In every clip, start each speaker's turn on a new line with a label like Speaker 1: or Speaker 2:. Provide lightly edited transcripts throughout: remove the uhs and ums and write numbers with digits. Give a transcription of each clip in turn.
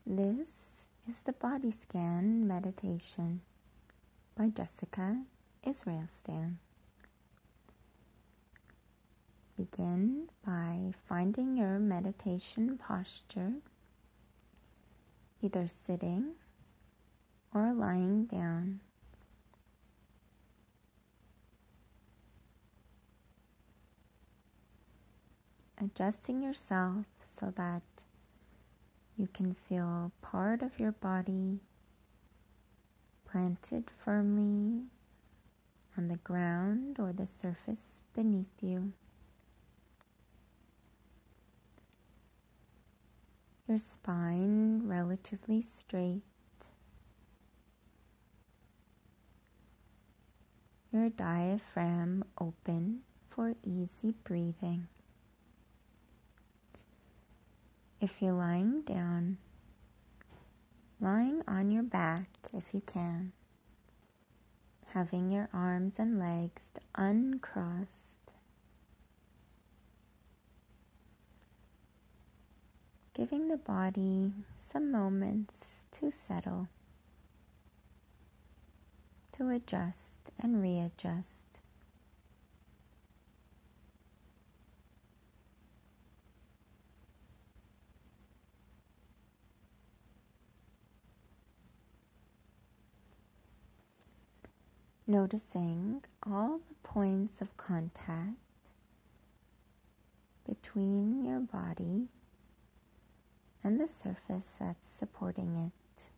Speaker 1: This is the Body Scan Meditation by Jessica Israelstam. Begin by finding your meditation posture, either sitting or lying down. Adjusting yourself so that you can feel part of your body planted firmly on the ground or the surface beneath you. Your spine relatively straight. Your diaphragm open for easy breathing. If you're lying down, lying on your back if you can, having your arms and legs uncrossed, giving the body some moments to settle, to adjust and readjust. Noticing all the points of contact between your body and the surface that's supporting it.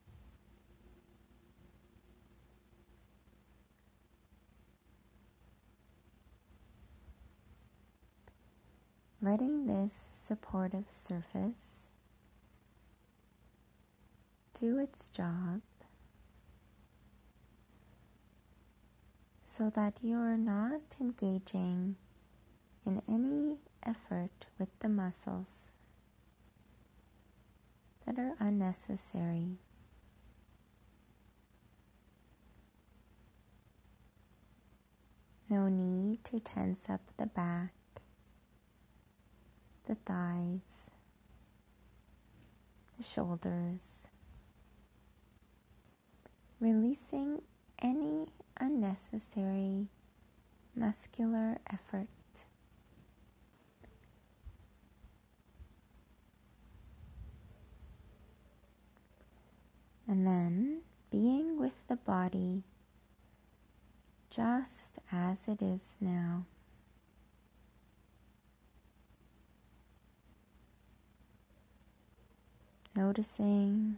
Speaker 1: Letting this supportive surface do its job so that you're not engaging in any effort with the muscles that are unnecessary. No need to tense up the back, the thighs, the shoulders, releasing any unnecessary muscular effort. And then being with the body just as it is now. Noticing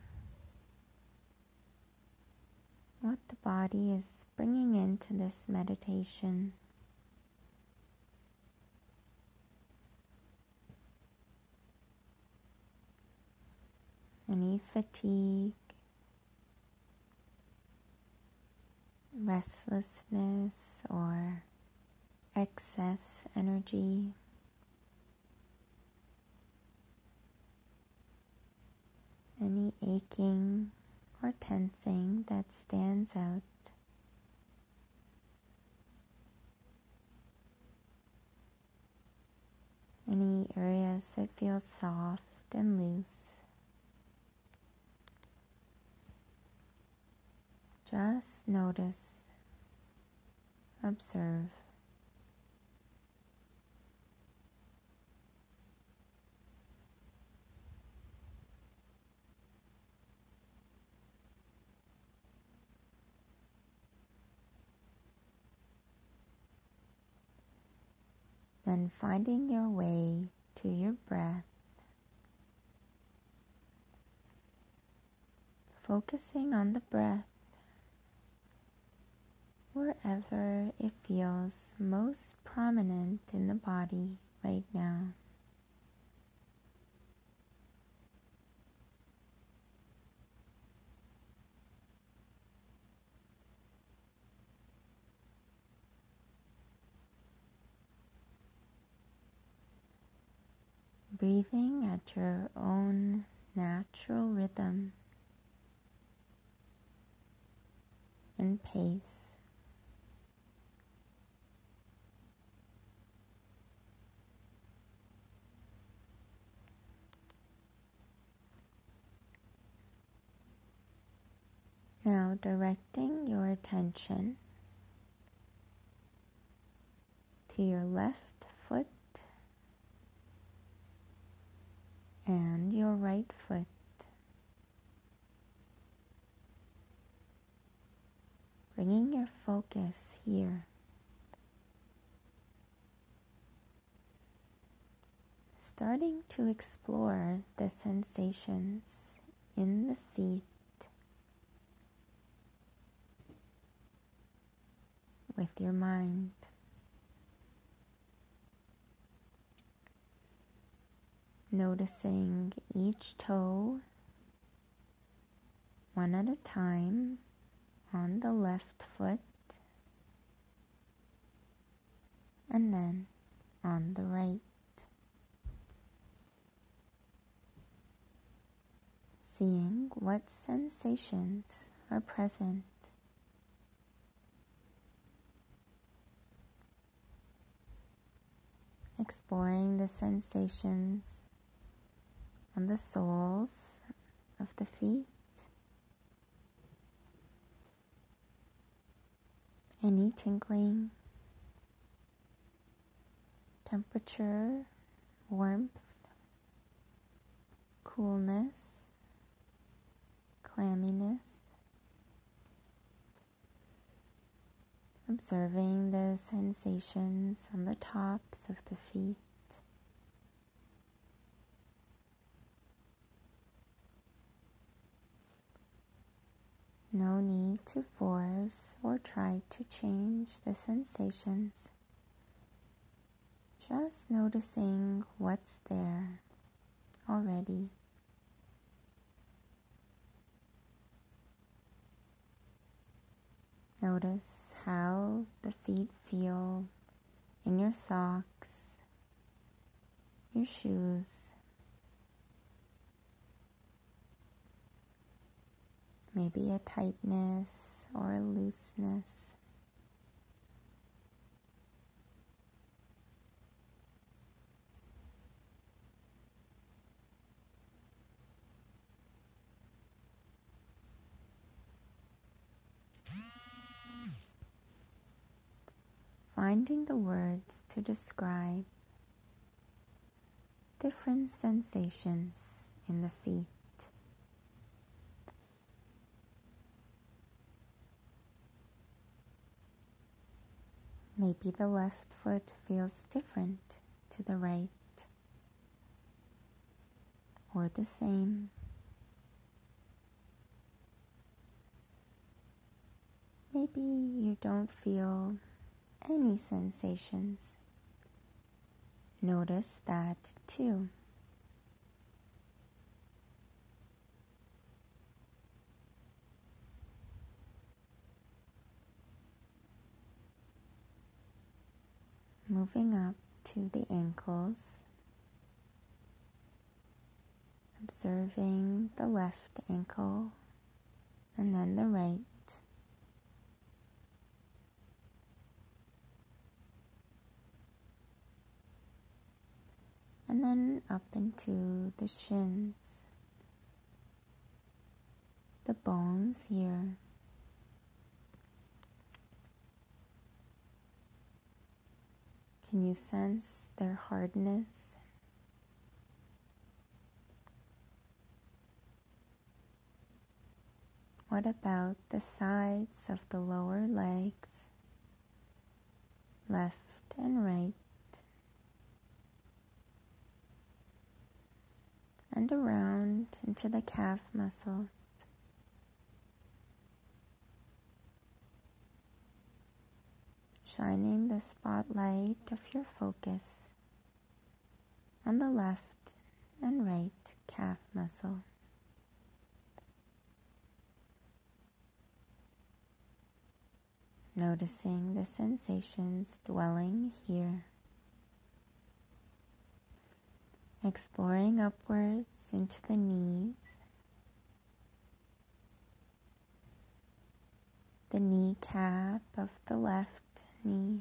Speaker 1: what the body is bringing into this meditation. Any fatigue, restlessness, or excess energy. Any aching or tensing that stands out. Any areas that feel soft and loose. Just notice, observe. Then finding your way to your breath, focusing on the breath wherever it feels most prominent in the body right now. Breathing at your own natural rhythm and pace. Now directing your attention to your left foot and your right foot. Bringing your focus here. Starting to explore the sensations in the feet with your mind. Noticing each toe one at a time on the left foot and then on the right. Seeing what sensations are present. Exploring the sensations on the soles of the feet. Any tingling, temperature, warmth, coolness, clamminess. Observing the sensations on the tops of the feet. No need to force or try to change the sensations. Just noticing what's there already. Notice how the feet feel in your socks, your shoes. Maybe a tightness or a looseness. Finding the words to describe different sensations in the feet. Maybe the left foot feels different to the right, or the same. Maybe you don't feel any sensations. Notice that too. Moving up to the ankles, observing the left ankle and then the right. And then up into the shins, the bones here. Can you sense their hardness? What about the sides of the lower legs, left and right, and around into the calf muscles? Shining the spotlight of your focus on the left and right calf muscle. Noticing the sensations dwelling here. Exploring upwards into the knees, the kneecap of the left knee,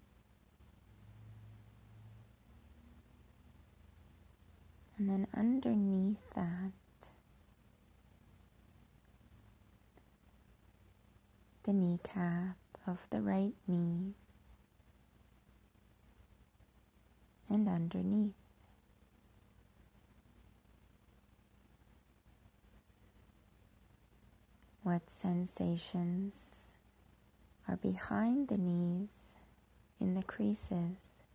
Speaker 1: and then underneath that, the kneecap of the right knee and underneath. What sensations are behind the knees in the creases?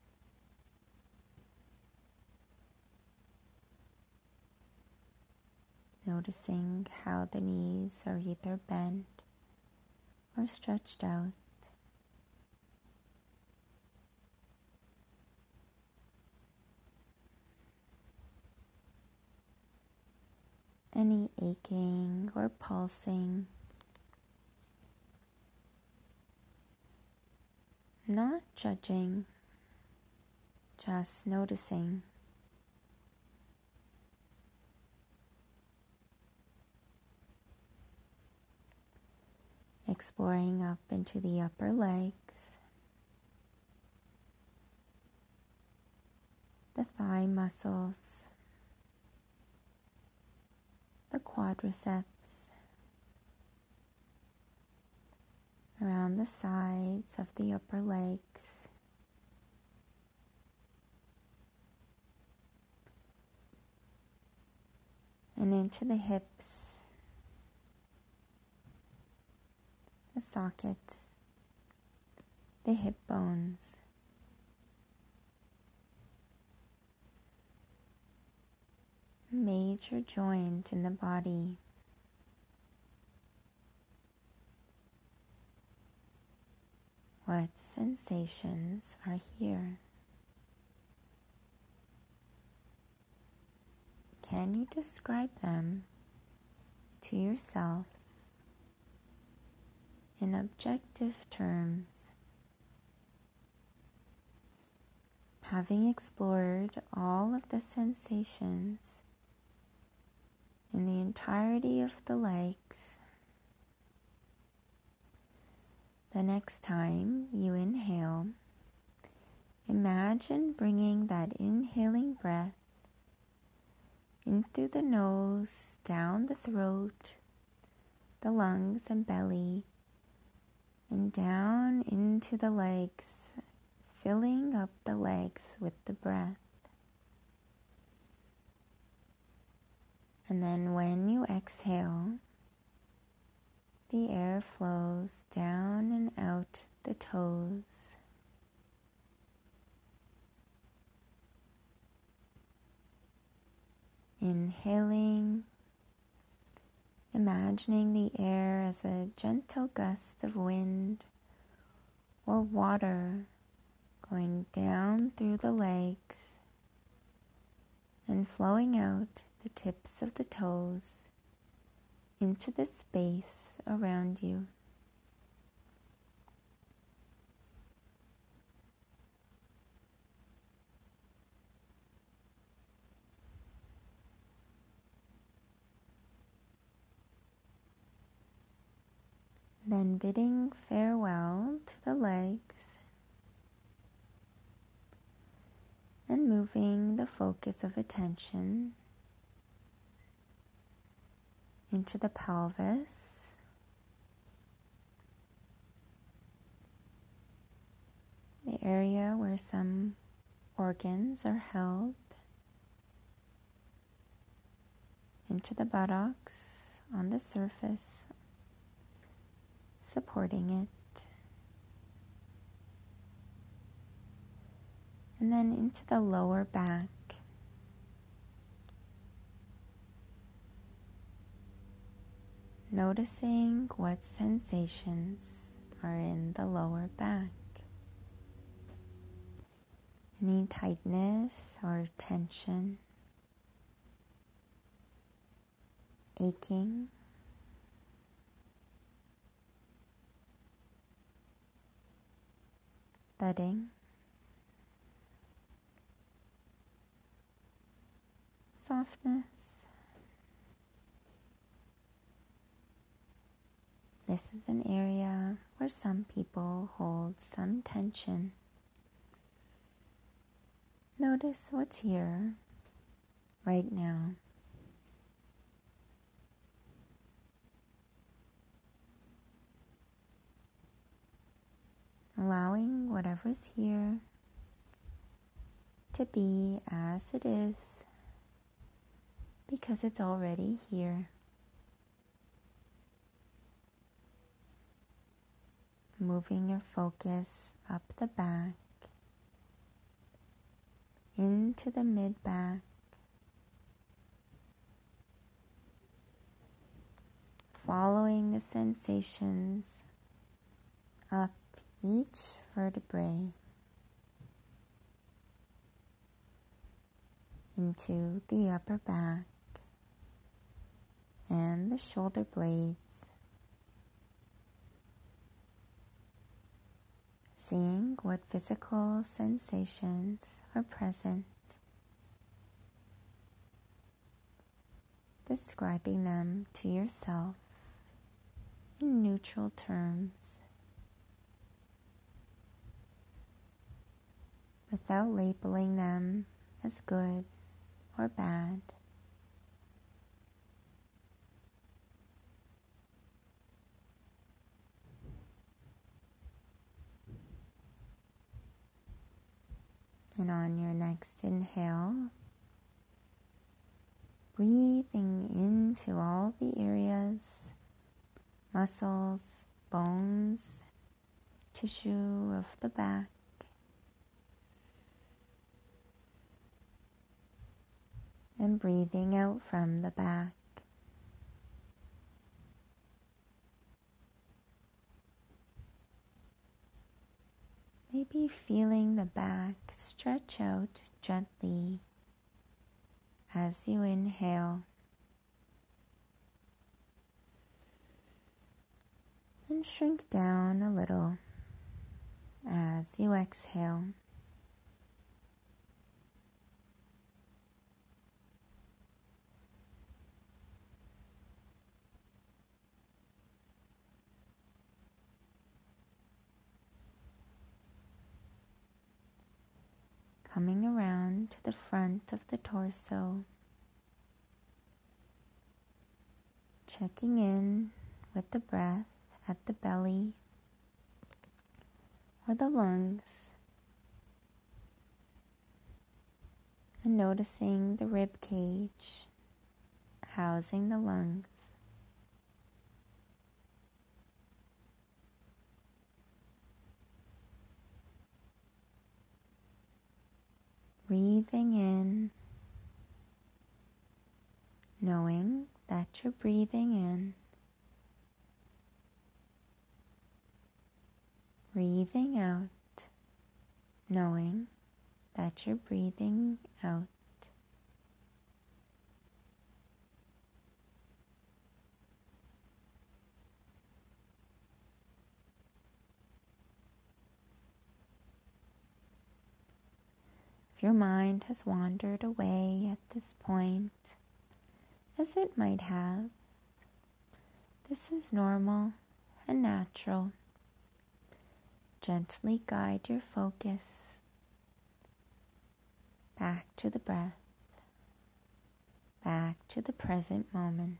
Speaker 1: Noticing how the knees are either bent or stretched out. Any aching or pulsing. Not judging, just noticing. Exploring up into the upper legs, the thigh muscles, the quadriceps, around the sides of the upper legs, and into the hips, the socket, the hip bones. Major joint in the body. What sensations are here? Can you describe them to yourself in objective terms? Having explored all of the sensations in the entirety of the legs, the next time you inhale, imagine bringing that inhaling breath in through the nose, down the throat, the lungs and belly, and down into the legs, filling up the legs with the breath. And then when you exhale, the air flows down and out the toes. Inhaling, imagining the air as a gentle gust of wind or water going down through the legs and flowing out the tips of the toes into the space around you. Then bidding farewell to the legs and moving the focus of attention into the pelvis, the area where some organs are held, into the buttocks on the surface, supporting it, and then into the lower back. Noticing what sensations are in the lower back. Any tightness or tension, aching, thudding, softness. This is an area where some people hold some tension. Notice what's here right now. allowing whatever's here to be as it is because it's already here. Moving your focus up the back, into the mid-back, following the sensations up each vertebrae into the upper back and the shoulder blades, seeing what physical sensations are present, describing them to yourself in neutral terms, without labeling them as good or bad. And on your next inhale, breathing into all the areas, muscles, bones, tissue of the back. And breathing out from the back. Maybe feeling the back stretch out gently as you inhale. And shrink down a little as you exhale. Coming around to the front of the torso, checking in with the breath at the belly or the lungs, and noticing the rib cage housing the lungs. Breathing in, knowing that you're breathing in. Breathing out, knowing that you're breathing out. If your mind has wandered away at this point, as it might have, this is normal and natural. Gently guide your focus back to the breath, back to the present moment.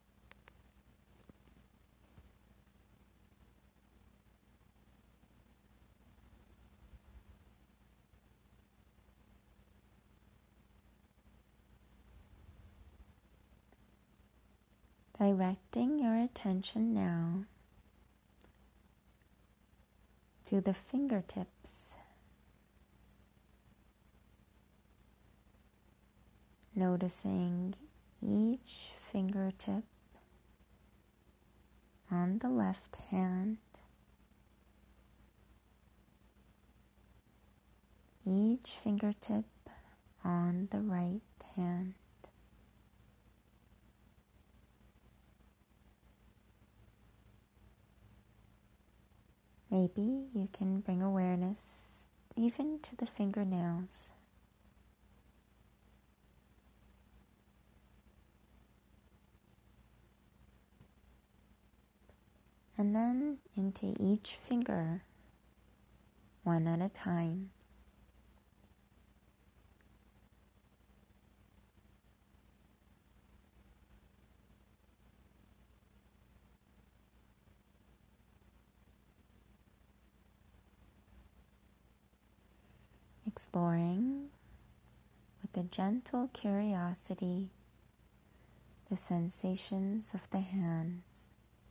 Speaker 1: Directing your attention now to the fingertips, noticing each fingertip on the left hand, each fingertip on the right hand. Maybe you can bring awareness even to the fingernails. And then into each finger, one at a time. exploring with a gentle curiosity the sensations of the hands,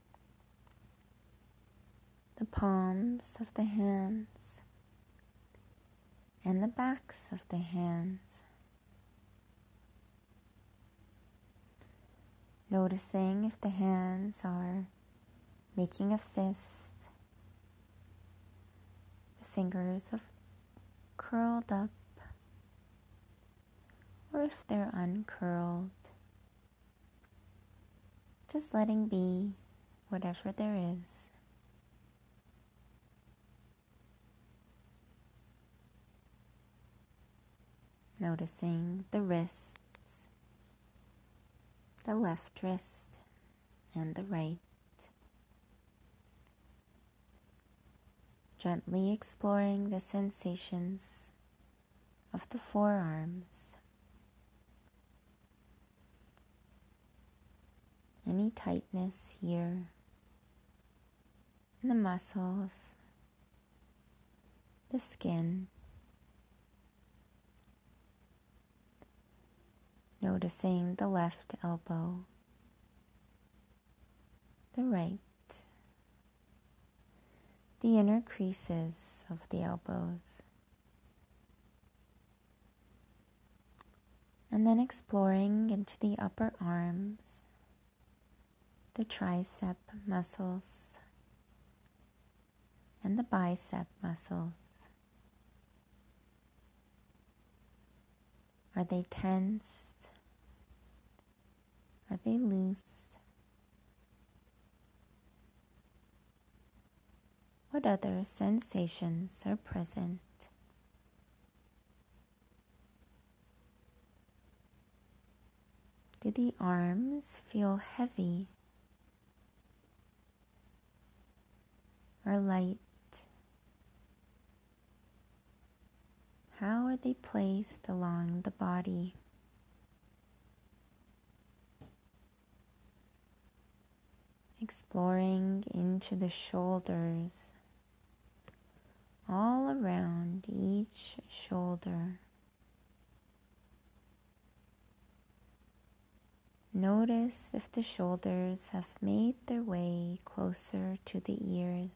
Speaker 1: the palms of the hands, and the backs of the hands. Noticing if the hands are making a fist, the fingers are curled up, or if they're uncurled. Just letting be whatever there is. Noticing the wrists, the left wrist and the right. Gently exploring the sensations of the forearms. Any tightness here in the muscles, the skin. Noticing the left elbow, the right, the inner creases of the elbows. And then exploring into the upper arms, the tricep muscles, and the bicep muscles. Are they tense? Are they loose? What other sensations are present? Do the arms feel heavy or light? How are they placed along the body? Exploring into the shoulders, all around each shoulder. Notice if the shoulders have made their way closer to the ears,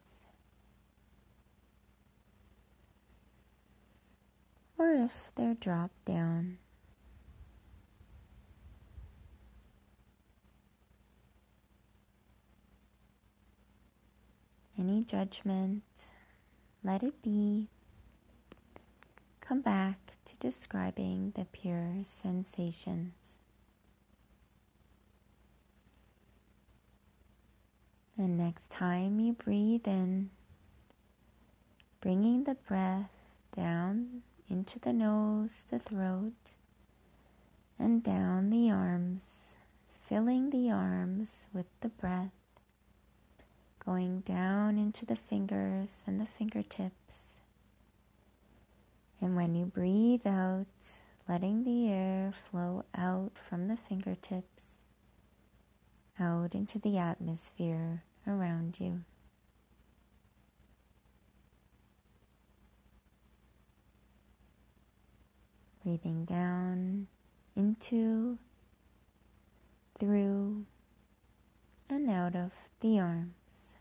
Speaker 1: or if they're dropped down. Any judgment, let it be. Come back to describing the pure sensations. And next time you breathe in, bringing the breath down into the nose, the throat, and down the arms, filling the arms with the breath, going down into the fingers and the fingertips. And when you breathe out, letting the air flow out from the fingertips, out into the atmosphere around you. Breathing down into, through, and out of the arms.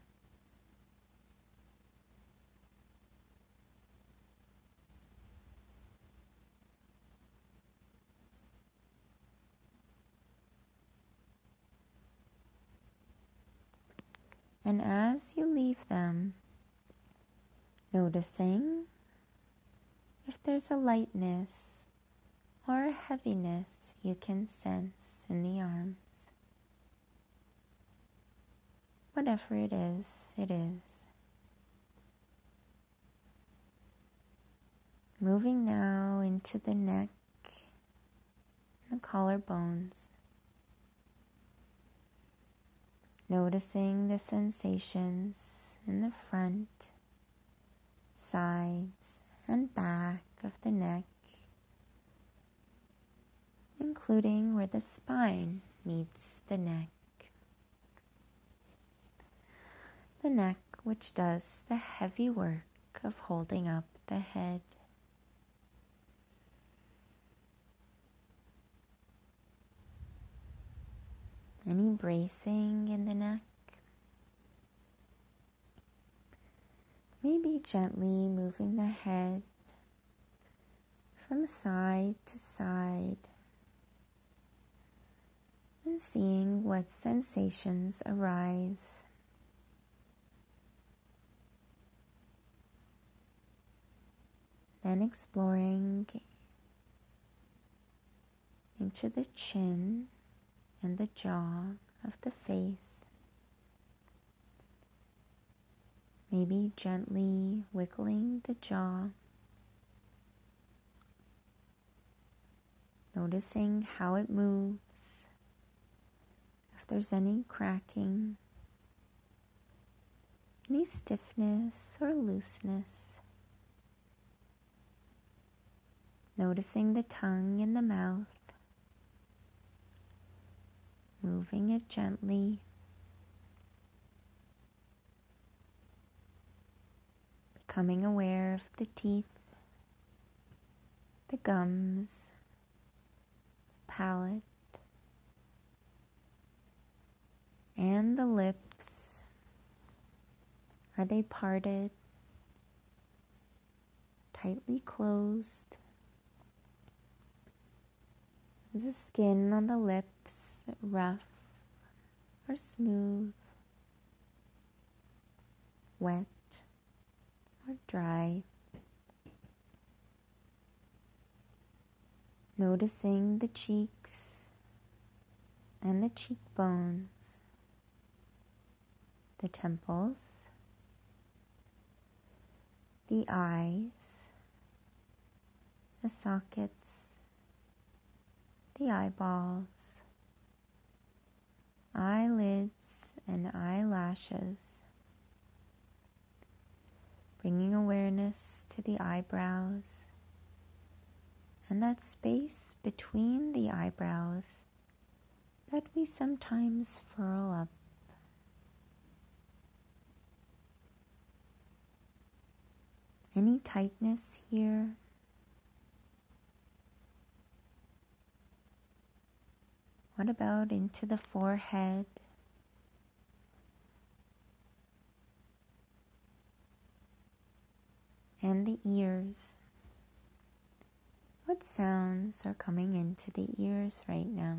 Speaker 1: And as you leave them, noticing if there's a lightness or a heaviness you can sense in the arms. Whatever it is, it is. Moving now into the neck, the collarbones. Noticing the sensations in the front, sides, and back of the neck, including where the spine meets the neck. The neck which does the heavy work of holding up the head. any bracing in the neck. Maybe gently moving the head from side to side and seeing what sensations arise. Then exploring into the chin and the jaw of the face. Maybe gently wiggling the jaw, noticing how it moves, if there's any cracking, any stiffness or looseness. Noticing the tongue in the mouth, moving it gently. Becoming aware of the teeth, the gums, the palate, and the lips. Are they parted, tightly closed? Is the skin on the lips rough or smooth, wet or dry? Noticing the cheeks and the cheekbones, the temples, the eyes, the sockets, the eyeballs, eyelids and eyelashes. Bringing awareness to the eyebrows and that space between the eyebrows that we sometimes furl up. Any tightness here? What about into the forehead? And the ears? What sounds are coming into the ears right now?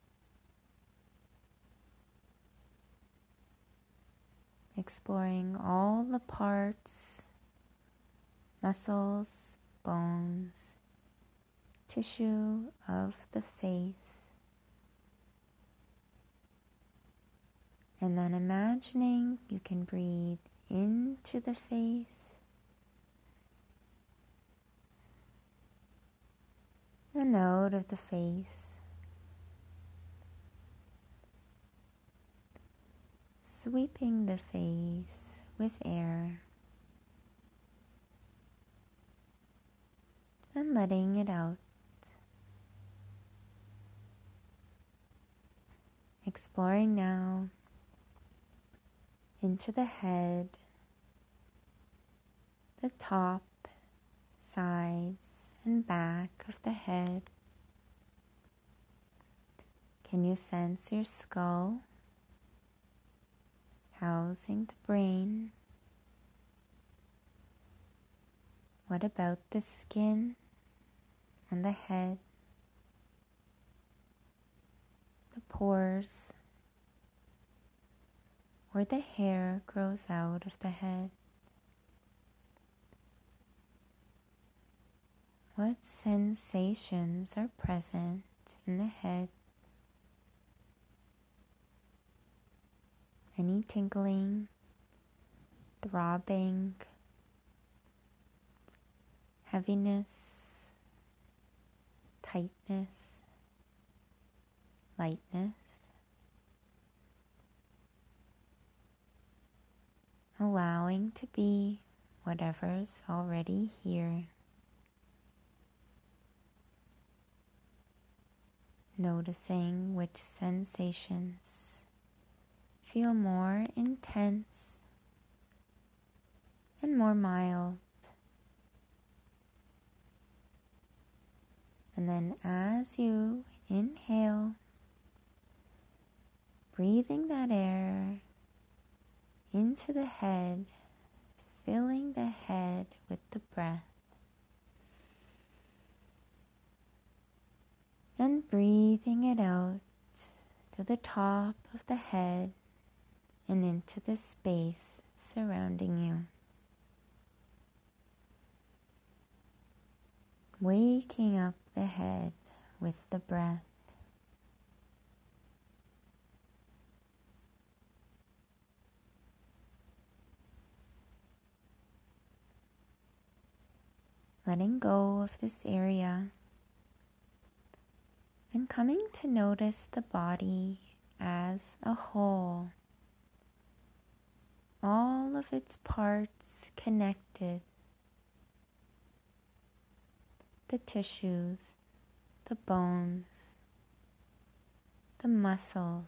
Speaker 1: Exploring all the parts, muscles, bones, tissue of the face. And then imagining you can breathe into the face and out of the face. Sweeping the face with air and letting it out. Exploring now into the head, the top, sides, and back of the head. Can you sense your skull housing the brain? What about the skin on the head, the pores, where the hair grows out of the head? What sensations are present in the head? Any tingling, throbbing, heaviness, tightness, lightness? Allowing to be whatever's already here. Noticing which sensations feel more intense and more mild. And then as you inhale, breathing that air into the head, filling the head with the breath, and breathing it out to the top of the head and into the space surrounding you. Waking up the head with the breath. Letting go of this area and coming to notice the body as a whole. All of its parts connected. The tissues, the bones, the muscles,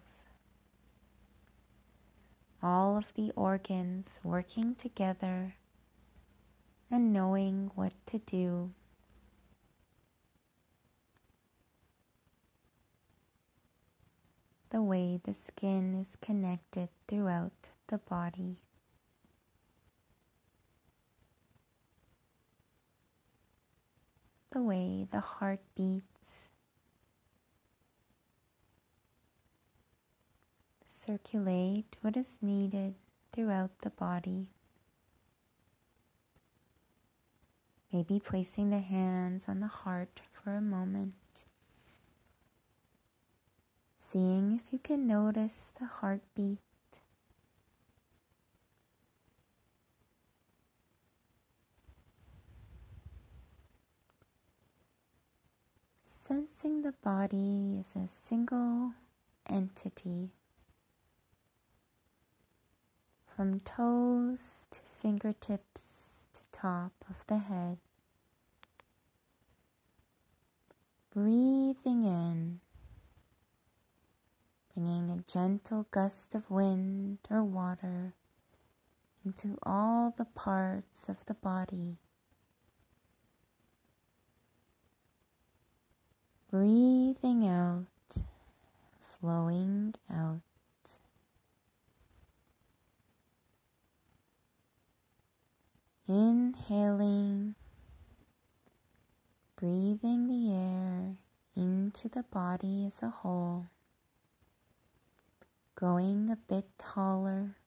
Speaker 1: all of the organs working together and knowing what to do. The way the skin is connected throughout the body. The way the heart beats. Circulate what is needed throughout the body. Maybe placing the hands on the heart for a moment. Seeing if you can notice the heartbeat. Sensing the body as a single entity. From toes to fingertips to top of the head. Breathing in, bringing a gentle gust of wind or water into all the parts of the body. Breathing out, flowing out. Inhaling, breathing the air into the body as a whole, growing a bit taller.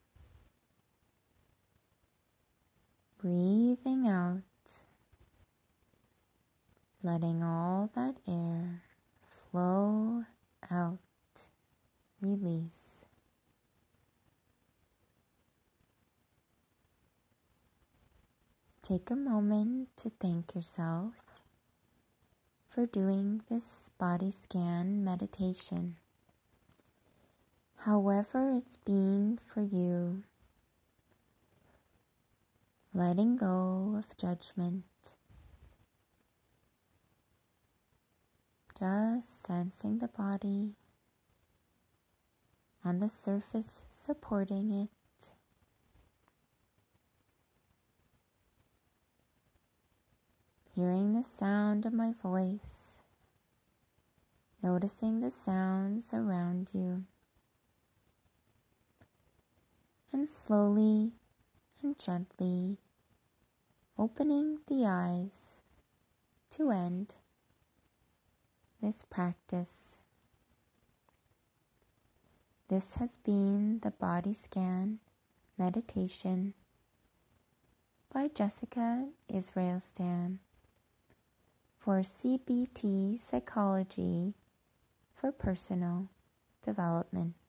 Speaker 1: Breathing out, letting all that air flow out, release. Take a moment to thank yourself for doing this body scan meditation. However it's been for you, letting go of judgment, just sensing the body on the surface supporting it. Hearing the sound of my voice, noticing the sounds around you, and slowly and gently opening the eyes to end this practice. This has been the Body Scan Meditation by Jessica Israelstam for CBT Psychology for Personal Development.